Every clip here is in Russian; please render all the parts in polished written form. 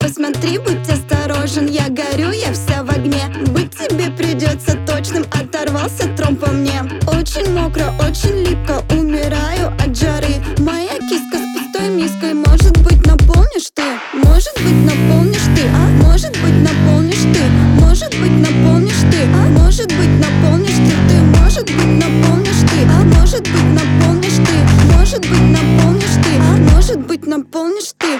Посмотри, будь осторожен, я горю, я вся в огне. Быть тебе придется точным, оторвался тром по мне. Очень мокро, очень липко, умираю от жары. Моя киска с пустой миской, может быть, наполнишь ты? Может быть, наполнишь ты, а? Может быть, наполнишь ты? Может быть, наполнишь ты, а? Может быть, наполнишь ты? Может быть, наполнишь ты, а? Может быть, наполнишь ты? Может быть, наполнишь ты, а? Может быть, наполнишь ты?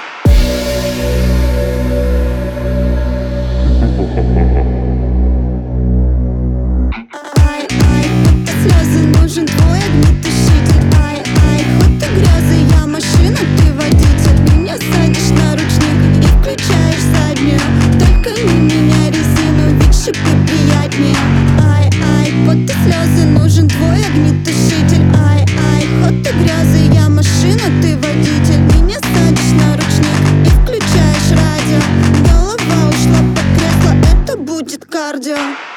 Слезы, нужен твой огнетушитель. Ай, хоть ты грязный, я машина, ты водитель. Меня садишь на ручник и включаешь заднюю. Только не меняй резину, ведь шипы приятнее. Ай, хоть ты слезы, нужен твой огнетушитель. Ай, хоть ты грязный, я машина, ты водитель. Меня садишь на ручник и включаешь радио. Голова ушла под кресло, это будет кардио.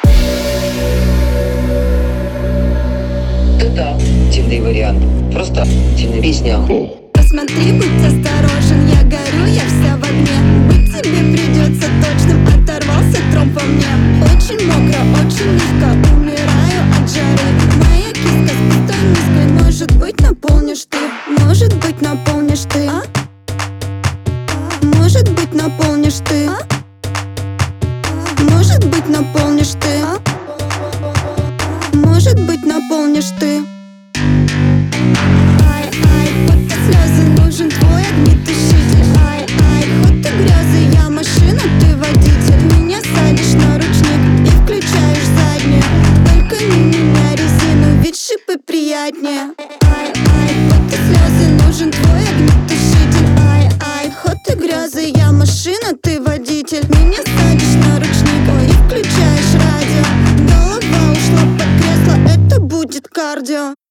Да, темный вариант. Просто темная песня. Посмотри, будь осторожен, я горю, я вся в огне. Быть тебе придется точным, оторвался тром по мне. Очень мокро, очень легко, умираю от жары. Моя киска с пустой миской, может быть, наполнишь ты? Может быть, наполнишь ты, а? Может быть, наполнишь ты, а? Может быть, наполнишь ты, а? Может быть, наполнишь ты. Ай, хоть ты слезы, нужен твой огнетушитель. Ай, хоть ты грязный, я машина, ты водитель. Меня садишь на ручник и включаешь заднюю. Только не меняй резину, ведь шипы приятнее. Ай, хоть ты слезы, нужен твой огнетушитель. Ай, хоть ты грязный, я машина, ты водитель. Меня садишь на ручник и включаешь радио. Голова ушла под кресло, это будет кардио.